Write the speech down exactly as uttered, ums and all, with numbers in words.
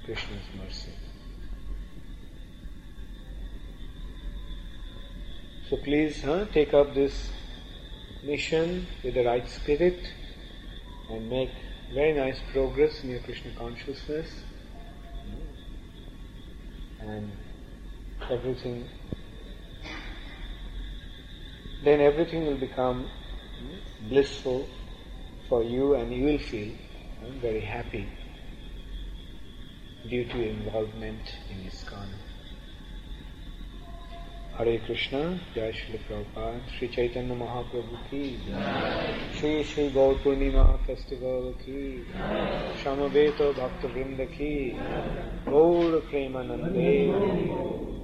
Krishna's mercy. So please huh, take up this mission with the right spirit and make very nice progress in your Krishna consciousness, and everything, then everything will become blissful for you, and you will feel uh, very happy due to your involvement in ISKCON. Hare Krishna, Jai Shri Prabhupada, Sri Chaitanya Mahaprabhu ki, Sri Sri Gaur Purnima Festival ki, Shamaveta Bhakta Vrinda ki, Gaur Premanande.